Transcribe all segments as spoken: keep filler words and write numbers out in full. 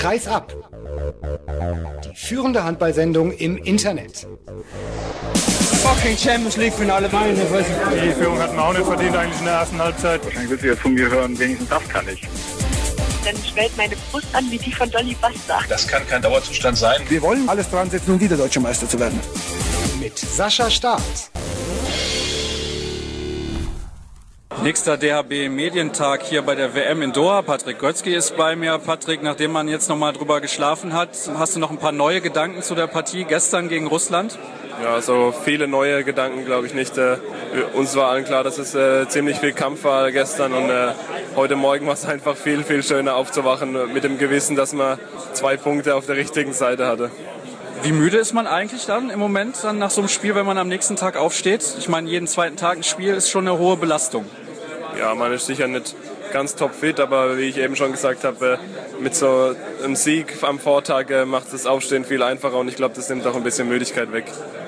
Kreisab. Die führende Handballsendung im Internet. Fucking Champions League Finale, meine Fresse. Die Führung hatten wir auch nicht verdient eigentlich in der ersten Halbzeit. Wahrscheinlich willst du jetzt von mir hören, wenigstens das kann ich. Dann schwellt meine Brust an wie die von Dolly Buster. Das kann kein Dauerzustand sein. Wir wollen alles dran setzen, um wieder Deutscher Meister zu werden. Mit Sascha Staat. Nächster D H B-Medientag hier bei der W M in Doha. Patrick Götzky ist bei mir. Patrick, nachdem man jetzt noch mal drüber geschlafen hat, hast du noch ein paar neue Gedanken zu der Partie gestern gegen Russland? Ja, so viele neue Gedanken glaube ich nicht. Äh, uns war allen klar, dass es äh, ziemlich viel Kampf war gestern und äh, heute Morgen war es einfach viel, viel schöner aufzuwachen mit dem Gewissen, dass man zwei Punkte auf der richtigen Seite hatte. Wie müde ist man eigentlich dann im Moment dann nach so einem Spiel, wenn man am nächsten Tag aufsteht? Ich meine, jeden zweiten Tag ein Spiel ist schon eine hohe Belastung. Ja, man ist sicher nicht ganz topfit, aber wie ich eben schon gesagt habe, mit so einem Sieg am Vortag macht das Aufstehen viel einfacher und ich glaube, das nimmt auch ein bisschen Müdigkeit weg.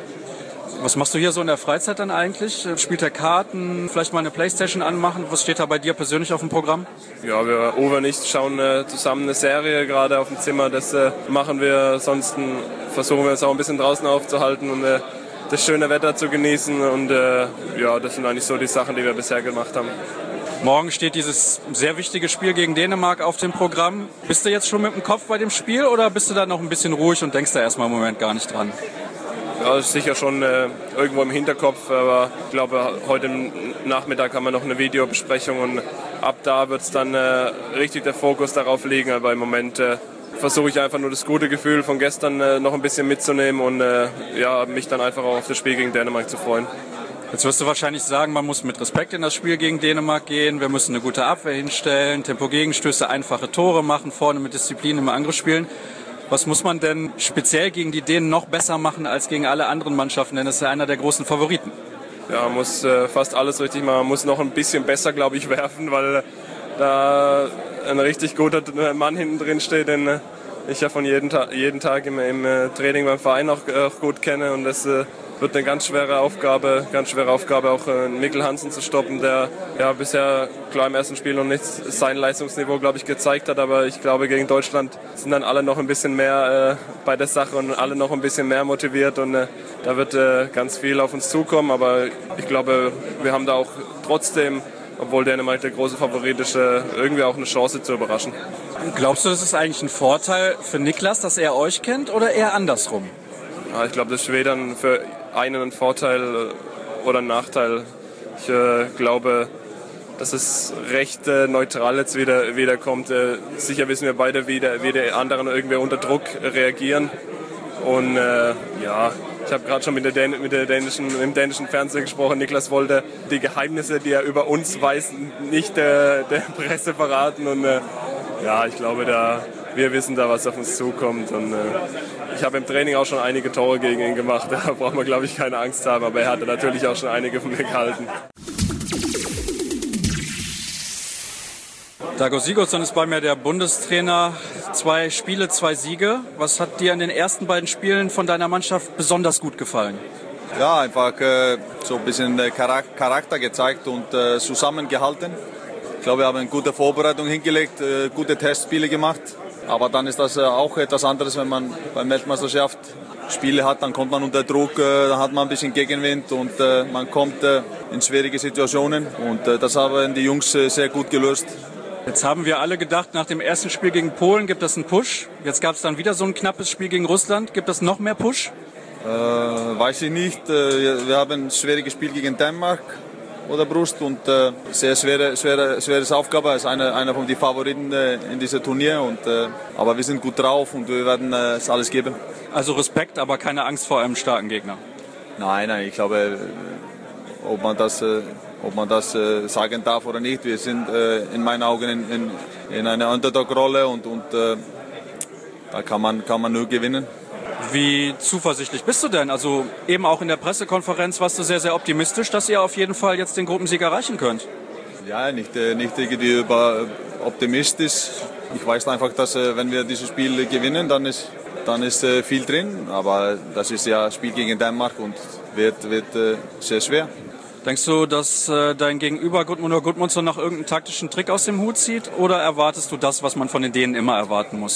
Was machst du hier so in der Freizeit dann eigentlich? Spielt der Karten, vielleicht mal eine Playstation anmachen? Was steht da bei dir persönlich auf dem Programm? Ja, wir, Uwe und ich schauen äh, zusammen eine Serie gerade auf dem Zimmer. Das äh, machen wir, ansonsten versuchen wir uns auch ein bisschen draußen aufzuhalten und äh, das schöne Wetter zu genießen und äh, ja, das sind eigentlich so die Sachen, die wir bisher gemacht haben. Morgen steht dieses sehr wichtige Spiel gegen Dänemark auf dem Programm. Bist du jetzt schon mit dem Kopf bei dem Spiel oder bist du da noch ein bisschen ruhig und denkst da erstmal im Moment gar nicht dran? Ja, das ist sicher schon äh, irgendwo im Hinterkopf, aber ich glaube, heute Nachmittag haben wir noch eine Videobesprechung und ab da wird es dann äh, richtig der Fokus darauf liegen, aber im Moment äh, versuche ich einfach nur das gute Gefühl von gestern äh, noch ein bisschen mitzunehmen und äh, ja, mich dann einfach auch auf das Spiel gegen Dänemark zu freuen. Jetzt wirst du wahrscheinlich sagen, man muss mit Respekt in das Spiel gegen Dänemark gehen, wir müssen eine gute Abwehr hinstellen, Tempo-Gegenstöße, einfache Tore machen, vorne mit Disziplin im Angriff spielen. Was muss man denn speziell gegen die Dänen noch besser machen als gegen alle anderen Mannschaften, denn das ist ja einer der großen Favoriten? Ja, man muss äh, fast alles richtig machen, man muss noch ein bisschen besser, glaube ich, werfen, weil da ein richtig guter Mann hinten drin steht, den äh, ich ja von jedem, Ta jeden Tag im, im äh, Training beim Verein auch, auch gut kenne und das äh, wird eine ganz schwere Aufgabe, ganz schwere Aufgabe auch äh, Mikkel Hansen zu stoppen, der ja bisher klar im ersten Spiel noch nicht sein Leistungsniveau, glaube ich, gezeigt hat, aber ich glaube gegen Deutschland sind dann alle noch ein bisschen mehr äh, bei der Sache und alle noch ein bisschen mehr motiviert und äh, da wird äh, ganz viel auf uns zukommen, aber ich glaube, wir haben da auch trotzdem, obwohl Dänemark der große Favorit ist, äh, irgendwie auch eine Chance zu überraschen. Glaubst du, das ist eigentlich ein Vorteil für Niklas, dass er euch kennt oder eher andersrum? Ja, ich glaube, das ist weder für einen ein Vorteil oder ein Nachteil. Ich äh, glaube, dass es recht äh, neutral jetzt wieder, wieder kommt. Äh, sicher wissen wir beide, wie, der, wie die anderen irgendwie unter Druck reagieren. Und äh, ja, ich habe gerade schon mit, der Dän mit der dänischen, mit dem dänischen Fernsehen gesprochen. Niklas wollte die Geheimnisse, die er über uns weiß, nicht äh, der Presse verraten. Und äh, ja, ich glaube, da, wir wissen da, was auf uns zukommt. Und äh, ich habe im Training auch schon einige Tore gegen ihn gemacht. Da braucht man, glaube ich, keine Angst haben. Aber er hatte natürlich auch schon einige von mir gehalten. Dago Sigurdsson ist bei mir der Bundestrainer. Zwei Spiele, zwei Siege. Was hat dir in den ersten beiden Spielen von deiner Mannschaft besonders gut gefallen? Ja, einfach äh, so ein bisschen äh, Charakter gezeigt und äh, zusammengehalten. Ich glaube, wir haben eine gute Vorbereitung hingelegt, äh, gute Testspiele gemacht. Aber dann ist das äh, auch etwas anderes, wenn man bei Weltmeisterschaft Spiele hat, dann kommt man unter Druck, äh, dann hat man ein bisschen Gegenwind und äh, man kommt äh, in schwierige Situationen. Und äh, das haben die Jungs äh, sehr gut gelöst. Jetzt haben wir alle gedacht, nach dem ersten Spiel gegen Polen gibt es einen Push. Jetzt gab es dann wieder so ein knappes Spiel gegen Russland. Gibt es noch mehr Push? Äh, weiß ich nicht. Äh, wir haben ein schwieriges Spiel gegen Dänemark oder Brust und äh, sehr schwere, schwere, schweres Aufgabe. Er ist einer, einer von den Favoriten äh, in diesem Turnier. Und, äh, aber wir sind gut drauf und wir werden äh, es alles geben. Also Respekt, aber keine Angst vor einem starken Gegner? Nein, nein, ich glaube, ob man das... Äh, Ob man das äh, sagen darf oder nicht, wir sind äh, in meinen Augen in, in, in einer Underdog-Rolle und, und äh, da kann man, kann man nur gewinnen. Wie zuversichtlich bist du denn? Also eben auch in der Pressekonferenz warst du sehr, sehr optimistisch, dass ihr auf jeden Fall jetzt den Gruppensieg erreichen könnt. Ja, nicht, äh, nicht irgendwie über optimistisch. Ich weiß einfach, dass äh, wenn wir dieses Spiel gewinnen, dann ist, dann ist äh, viel drin. Aber das ist ja ein Spiel gegen Dänemark und wird, wird äh, sehr schwer. Denkst du, dass äh, dein Gegenüber Gudmundur Gudmundsson noch irgendeinen taktischen Trick aus dem Hut zieht? Oder erwartest du das, was man von den Dänen immer erwarten muss?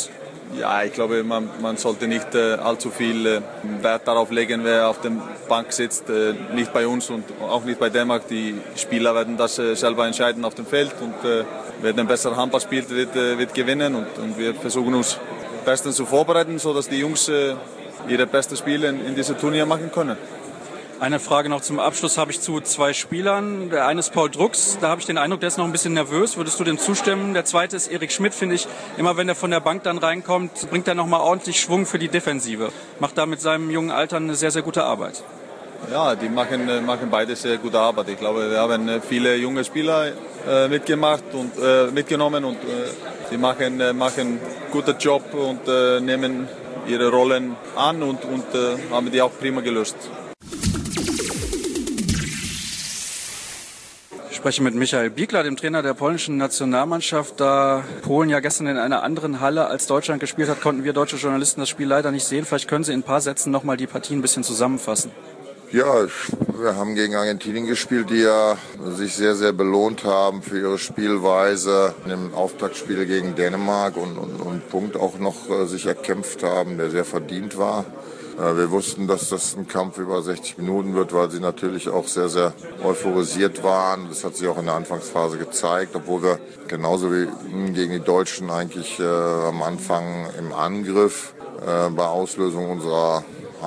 Ja, ich glaube, man, man sollte nicht äh, allzu viel äh, Wert darauf legen, wer auf der Bank sitzt. Äh, nicht bei uns und auch nicht bei Dänemark. Die Spieler werden das äh, selber entscheiden auf dem Feld. Und äh, wer den besseren Handball spielt, wird, äh, wird gewinnen. Und, und wir versuchen uns bestens zu vorbereiten, sodass die Jungs äh, ihre besten Spiele in, in diesem Turnier machen können. Eine Frage noch zum Abschluss habe ich zu zwei Spielern. Der eine ist Paul Drucks, da habe ich den Eindruck, der ist noch ein bisschen nervös. Würdest du dem zustimmen? Der zweite ist Erik Schmidt, finde ich. Immer wenn er von der Bank dann reinkommt, bringt er nochmal ordentlich Schwung für die Defensive. Macht da mit seinem jungen Alter eine sehr, sehr gute Arbeit. Ja, die machen, machen beide sehr gute Arbeit. Ich glaube, wir haben viele junge Spieler äh, mitgemacht und äh, mitgenommen und äh, die machen, äh, machen einen guten Job und äh, nehmen ihre Rollen an und, und äh, haben die auch prima gelöst. Ich spreche mit Michael Biegler, dem Trainer der polnischen Nationalmannschaft. Da Polen ja gestern in einer anderen Halle als Deutschland gespielt hat, konnten wir deutsche Journalisten das Spiel leider nicht sehen. Vielleicht können Sie in ein paar Sätzen nochmal die Partie ein bisschen zusammenfassen. Ja, wir haben gegen Argentinien gespielt, die ja sich sehr, sehr belohnt haben für ihre Spielweise im Auftaktspiel gegen Dänemark und, und, und einen Punkt auch noch äh, sich erkämpft haben, der sehr verdient war. Wir wussten, dass das ein Kampf über sechzig Minuten wird, weil sie natürlich auch sehr, sehr euphorisiert waren. Das hat sich auch in der Anfangsphase gezeigt, obwohl wir genauso wie gegen die Deutschen eigentlich äh, am Anfang im Angriff äh, bei Auslösung unserer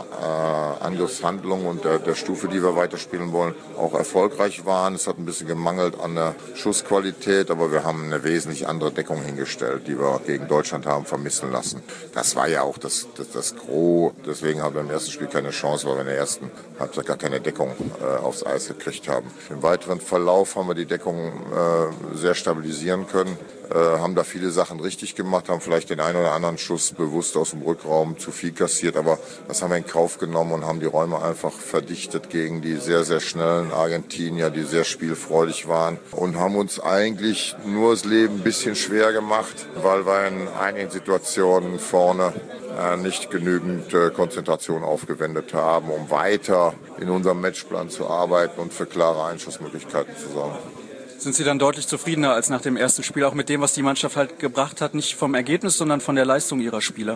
äh, Angriffshandlung und der, der Stufe, die wir weiterspielen wollen, auch erfolgreich waren. Es hat ein bisschen gemangelt an der Schussqualität, aber wir haben eine wesentlich andere Deckung hingestellt, die wir gegen Deutschland haben vermissen lassen. Das war ja auch das, das, das Gros. Deswegen haben wir im ersten Spiel keine Chance, weil wir in der ersten Halbzeit gar keine Deckung äh, aufs Eis gekriegt haben. Im weiteren Verlauf haben wir die Deckung äh, sehr stabilisieren können. Äh, haben da viele Sachen richtig gemacht, haben vielleicht den einen oder anderen Schuss bewusst aus dem Rückraum zu viel kassiert, aber das haben wir in Kauf genommen und haben die Räume einfach verdichtet gegen die sehr, sehr schnellen Argentinier, die sehr spielfreudig waren und haben uns eigentlich nur das Leben ein bisschen schwer gemacht, weil wir in einigen Situationen vorne äh, nicht genügend äh, Konzentration aufgewendet haben, um weiter in unserem Matchplan zu arbeiten und für klare Einschussmöglichkeiten zu sorgen. Sind Sie dann deutlich zufriedener als nach dem ersten Spiel, auch mit dem, was die Mannschaft halt gebracht hat, nicht vom Ergebnis, sondern von der Leistung ihrer Spieler?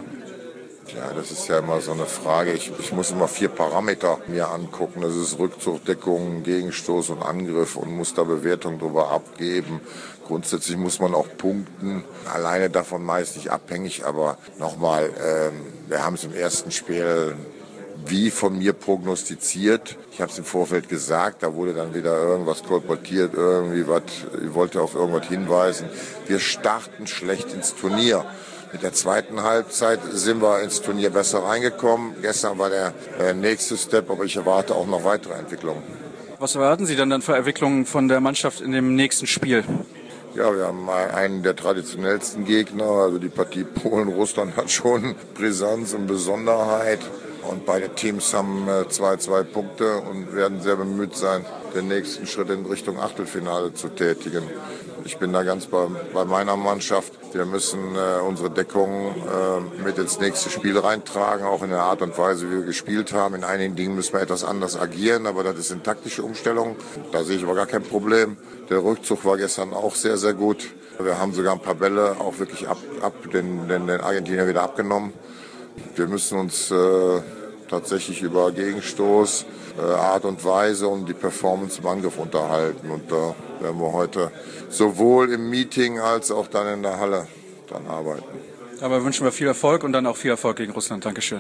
Ja, das ist ja immer so eine Frage. Ich, ich muss immer vier Parameter mir angucken. Das ist Rückzug, Deckung, Gegenstoß und Angriff und muss da Bewertung darüber abgeben. Grundsätzlich muss man auch punkten. Alleine davon meist nicht abhängig, aber nochmal, ähm, wir haben es im ersten Spiel wie von mir prognostiziert. Ich habe es im Vorfeld gesagt, da wurde dann wieder irgendwas kolportiert, irgendwie was, ich wollte auf irgendwas hinweisen. Wir starten schlecht ins Turnier. Mit der zweiten Halbzeit sind wir ins Turnier besser reingekommen. Gestern war der äh, nächste Step, aber ich erwarte auch noch weitere Entwicklungen. Was erwarten Sie denn dann für Entwicklungen von der Mannschaft in dem nächsten Spiel? Ja, wir haben einen der traditionellsten Gegner. Also die Partie Polen-Russland hat schon Brisanz und Besonderheit. Und beide Teams haben zwei, zwei Punkte und werden sehr bemüht sein, den nächsten Schritt in Richtung Achtelfinale zu tätigen. Ich bin da ganz bei, bei meiner Mannschaft. Wir müssen äh, unsere Deckung äh, mit ins nächste Spiel reintragen, auch in der Art und Weise, wie wir gespielt haben. In einigen Dingen müssen wir etwas anders agieren, aber das sind taktische Umstellungen. Da sehe ich aber gar kein Problem. Der Rückzug war gestern auch sehr, sehr gut. Wir haben sogar ein paar Bälle auch wirklich ab, ab den, den, den Argentinier wieder abgenommen. Wir müssen uns äh, tatsächlich über Gegenstoß, äh, Art und Weise und die Performance im Angriff unterhalten. Und da äh, werden wir heute sowohl im Meeting als auch dann in der Halle dann arbeiten. Aber wünschen wir viel Erfolg und dann auch viel Erfolg gegen Russland. Dankeschön.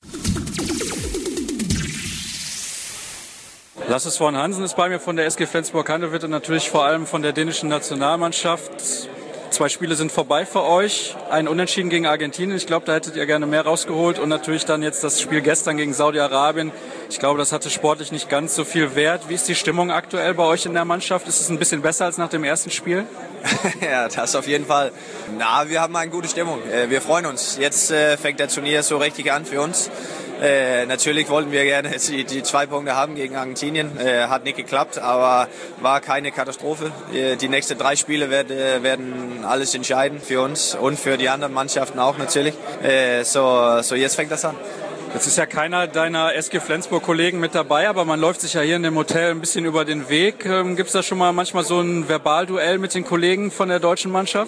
Lasse Swan Hansen ist bei mir von der S G Flensburg-Handewitt und natürlich vor allem von der dänischen Nationalmannschaft. Zwei Spiele sind vorbei für euch. Ein Unentschieden gegen Argentinien. Ich glaube, da hättet ihr gerne mehr rausgeholt. Und natürlich dann jetzt das Spiel gestern gegen Saudi-Arabien. Ich glaube, das hatte sportlich nicht ganz so viel Wert. Wie ist die Stimmung aktuell bei euch in der Mannschaft? Ist es ein bisschen besser als nach dem ersten Spiel? Ja, das auf jeden Fall. Na, wir haben eine gute Stimmung. Wir freuen uns. Jetzt fängt der Turnier so richtig an für uns. Äh, natürlich wollten wir gerne die, die zwei Punkte haben gegen Argentinien. Äh, hat nicht geklappt, aber war keine Katastrophe. Äh, die nächsten drei Spiele werd, äh, werden alles entscheiden für uns und für die anderen Mannschaften auch natürlich. Äh, so, so jetzt fängt das an. Jetzt ist ja keiner deiner S G Flensburg-Kollegen mit dabei, aber man läuft sich ja hier in dem Hotel ein bisschen über den Weg. Ähm, Gibt es da schon mal manchmal so ein Verbalduell mit den Kollegen von der deutschen Mannschaft?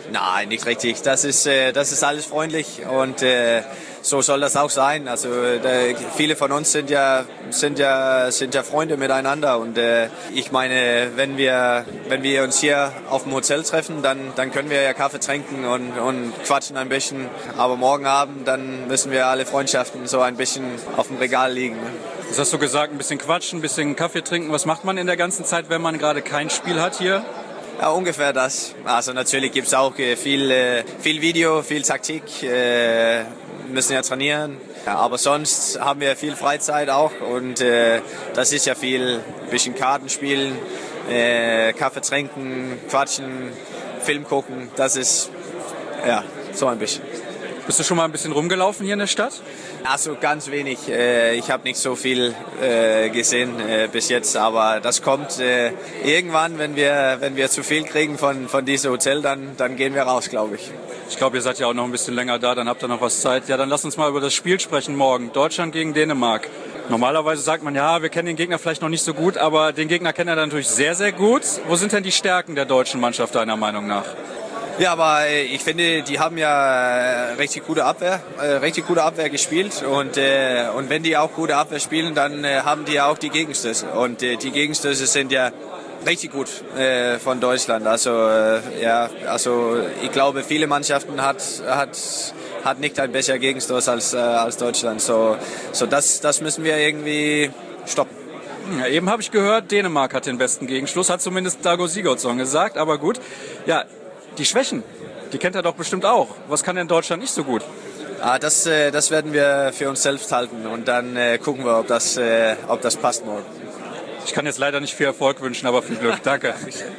Nein, nicht richtig. Das ist, äh, das ist alles freundlich und äh, so soll das auch sein. Also äh, viele von uns sind ja, sind ja, sind ja Freunde miteinander und äh, ich meine, wenn wir, wenn wir uns hier auf dem Hotel treffen, dann, dann können wir ja Kaffee trinken und, und quatschen ein bisschen. Aber morgen Abend, dann müssen wir alle Freundschaften so ein bisschen auf dem Regal liegen. Ne? Das hast du gesagt, ein bisschen quatschen, ein bisschen Kaffee trinken. Was macht man in der ganzen Zeit, wenn man gerade kein Spiel hat hier? Ja, ungefähr das. Also natürlich gibt es auch äh, viel, äh, viel Video, viel Taktik, äh, müssen ja trainieren. Ja, aber sonst haben wir viel Freizeit auch und äh, das ist ja viel, ein bisschen Karten spielen, äh, Kaffee trinken, quatschen, Film gucken. Das ist ja so ein bisschen. Bist du schon mal ein bisschen rumgelaufen hier in der Stadt? Also ganz wenig. Ich habe nicht so viel gesehen bis jetzt, aber das kommt irgendwann, wenn wir, wenn wir zu viel kriegen von, von diesem Hotel, dann, dann gehen wir raus, glaube ich. Ich glaube, ihr seid ja auch noch ein bisschen länger da, dann habt ihr noch was Zeit. Ja, dann lasst uns mal über das Spiel sprechen morgen. Deutschland gegen Dänemark. Normalerweise sagt man, ja, wir kennen den Gegner vielleicht noch nicht so gut, aber den Gegner kennt er natürlich sehr, sehr gut. Wo sind denn die Stärken der deutschen Mannschaft deiner Meinung nach? Ja, aber ich finde, die haben ja richtig gute Abwehr, äh, richtig gute Abwehr gespielt und äh, und wenn die auch gute Abwehr spielen, dann äh, haben die ja auch die Gegenstöße und äh, die Gegenstöße sind ja richtig gut äh, von Deutschland. Also äh, ja, also ich glaube, viele Mannschaften hat hat hat nicht ein besserer Gegenstoß als äh, als Deutschland. So so das das müssen wir irgendwie stoppen. Ja, eben habe ich gehört, Dänemark hat den besten Gegenstoß, hat zumindest Dago Sigurdsson gesagt, aber gut. Ja, die Schwächen, die kennt er doch bestimmt auch. Was kann denn Deutschland nicht so gut? Ah, das, äh, das werden wir für uns selbst halten und dann äh, gucken wir, ob das, äh, ob das passt morgen. Ich kann jetzt leider nicht viel Erfolg wünschen, aber viel Glück. Danke.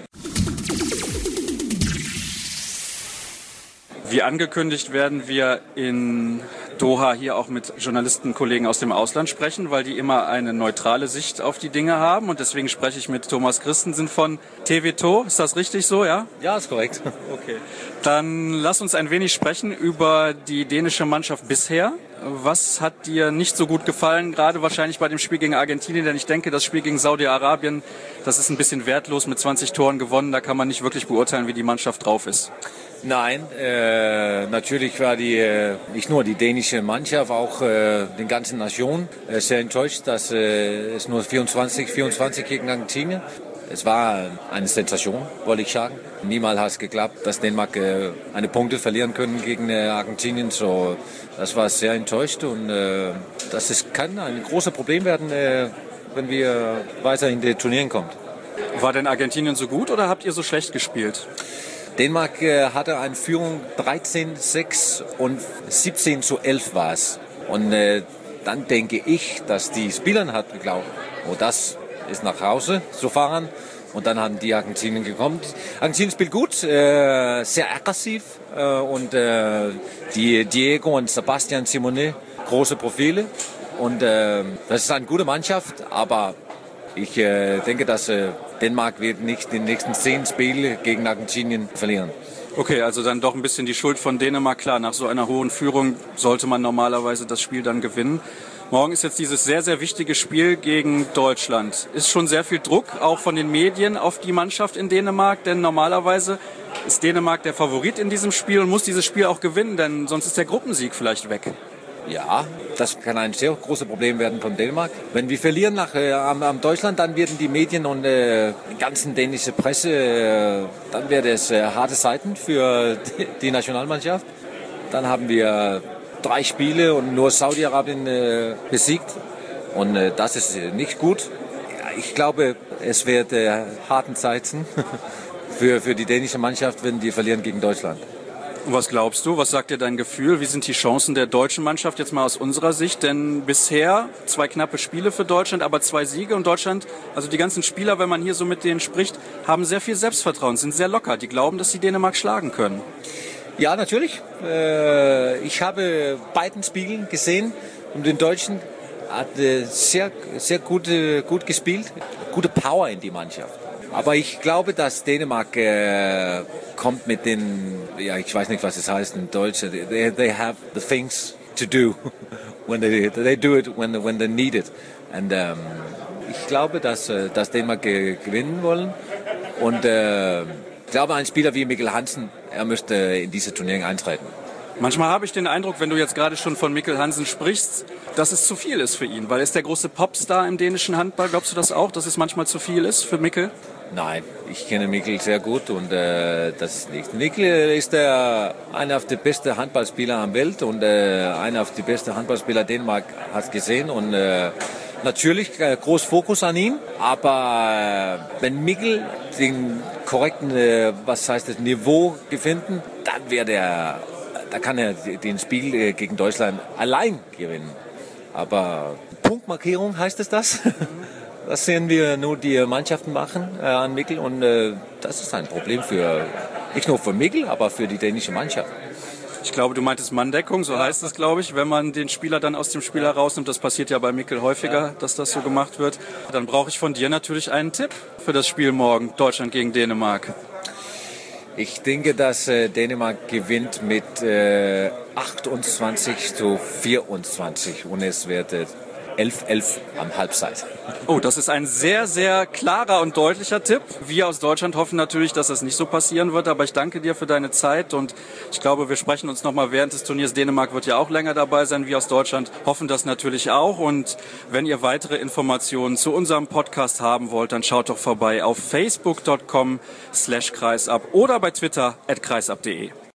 Wie angekündigt werden wir in Doha hier auch mit Journalistenkollegen aus dem Ausland sprechen, weil die immer eine neutrale Sicht auf die Dinge haben. Und deswegen spreche ich mit Thomas Christensen von T V To. Ist das richtig so, ja? Ja, ist korrekt. Okay. Dann lass uns ein wenig sprechen über die dänische Mannschaft bisher. Was hat dir nicht so gut gefallen, gerade wahrscheinlich bei dem Spiel gegen Argentinien? Denn ich denke, das Spiel gegen Saudi-Arabien, das ist ein bisschen wertlos mit zwanzig Toren gewonnen. Da kann man nicht wirklich beurteilen, wie die Mannschaft drauf ist. Nein, äh, natürlich war die äh, nicht nur die dänische Mannschaft, auch äh, die ganze Nation äh, sehr enttäuscht, dass äh, es nur vierundzwanzig vierundzwanzig gegen Argentinien. Es war eine Sensation, wollte ich sagen. Niemals hat es geklappt, dass Dänemark äh, eine Punkte verlieren können gegen äh, Argentinien. So, das war sehr enttäuscht und äh, das ist, kann ein großes Problem werden, äh, wenn wir weiter in die Turnieren kommen. War denn Argentinien so gut oder habt ihr so schlecht gespielt? Dänemark äh, hatte eine Führung dreizehn sechs und siebzehn zu elf war es. Und äh, dann denke ich, dass die Spieler hat geglaubt, oh, das ist nach Hause zu fahren. Und dann haben die Argentinien gekommen. Argentinien spielt gut, äh, sehr aggressiv. Äh, und äh, die Diego und Sebastian Simonet, große Profile. Und äh, das ist eine gute Mannschaft, aber ich äh, denke, dass äh, Dänemark wird nicht die nächsten zehn Spiele gegen Argentinien verlieren. Okay, also dann doch ein bisschen die Schuld von Dänemark. Klar, nach so einer hohen Führung sollte man normalerweise das Spiel dann gewinnen. Morgen ist jetzt dieses sehr, sehr wichtige Spiel gegen Deutschland. Ist schon sehr viel Druck, auch von den Medien, auf die Mannschaft in Dänemark, denn normalerweise ist Dänemark der Favorit in diesem Spiel und muss dieses Spiel auch gewinnen, denn sonst ist der Gruppensieg vielleicht weg. Ja, das kann ein sehr großes Problem werden von Dänemark. Wenn wir verlieren nach äh, am, am Deutschland, dann werden die Medien und äh, die ganze dänische Presse, äh, dann wird es äh, harte Zeiten für die, die Nationalmannschaft. Dann haben wir drei Spiele und nur Saudi-Arabien äh, besiegt und äh, das ist äh, nicht gut. Ja, ich glaube, es wird äh, harte Zeiten für, für die dänische Mannschaft, wenn die verlieren gegen Deutschland. Und was glaubst du? Was sagt dir dein Gefühl? Wie sind die Chancen der deutschen Mannschaft jetzt mal aus unserer Sicht? Denn bisher zwei knappe Spiele für Deutschland, aber zwei Siege. Und Deutschland, also die ganzen Spieler, wenn man hier so mit denen spricht, haben sehr viel Selbstvertrauen, sind sehr locker. Die glauben, dass sie Dänemark schlagen können. Ja, natürlich. Äh, ich habe beiden Spielen gesehen und den Deutschen hat äh, sehr, sehr gut, äh, gut gespielt. Gute Power in die Mannschaft. Aber ich glaube, dass Dänemark äh, kommt mit den, ja, ich weiß nicht, was es heißt in Deutsch. They, they have the things to do when they they do it when when they need it. Und ähm, ich glaube, dass dass Dänemark äh, gewinnen wollen. Und äh, ich glaube, ein Spieler wie Mikkel Hansen er möchte in diese Turnierung eintreten. Manchmal habe ich den Eindruck, wenn du jetzt gerade schon von Mikkel Hansen sprichst, dass es zu viel ist für ihn, weil er ist der große Popstar im dänischen Handball. Glaubst du das auch, dass es manchmal zu viel ist für Mikkel? Nein, ich kenne Mikkel sehr gut und äh, das ist nicht. Mikkel ist der, einer der besten Handballspieler am Welt und äh, einer der besten Handballspieler Dänemark hat gesehen und äh, natürlich äh, groß Fokus an ihn, aber äh, wenn Mikkel den korrekten, äh, was heißt das, Niveau finden, dann wird er, da kann er den Spiel äh, gegen Deutschland allein gewinnen. Aber Punktmarkierung heißt es das? Das sehen wir nur die Mannschaften machen äh, an Mikkel und äh, das ist ein Problem für, nicht nur für Mikkel, aber für die dänische Mannschaft. Ich glaube, du meintest Manndeckung, so heißt es, glaube ich, wenn man den Spieler dann aus dem Spiel herausnimmt. Das passiert ja bei Mikkel häufiger, ja, dass das so gemacht wird. Dann brauche ich von dir natürlich einen Tipp für das Spiel morgen, Deutschland gegen Dänemark. Ich denke, dass äh, Dänemark gewinnt mit äh, achtundzwanzig zu vierundzwanzig und es wird äh, elf elf am Halbzeit. Oh, das ist ein sehr, sehr klarer und deutlicher Tipp. Wir aus Deutschland hoffen natürlich, dass das nicht so passieren wird, aber ich danke dir für deine Zeit und ich glaube, wir sprechen uns nochmal während des Turniers. Dänemark wird ja auch länger dabei sein. Wir aus Deutschland hoffen das natürlich auch und wenn ihr weitere Informationen zu unserem Podcast haben wollt, dann schaut doch vorbei auf facebook punkt com slash kreisab oder bei Twitter at kreisab punkt de.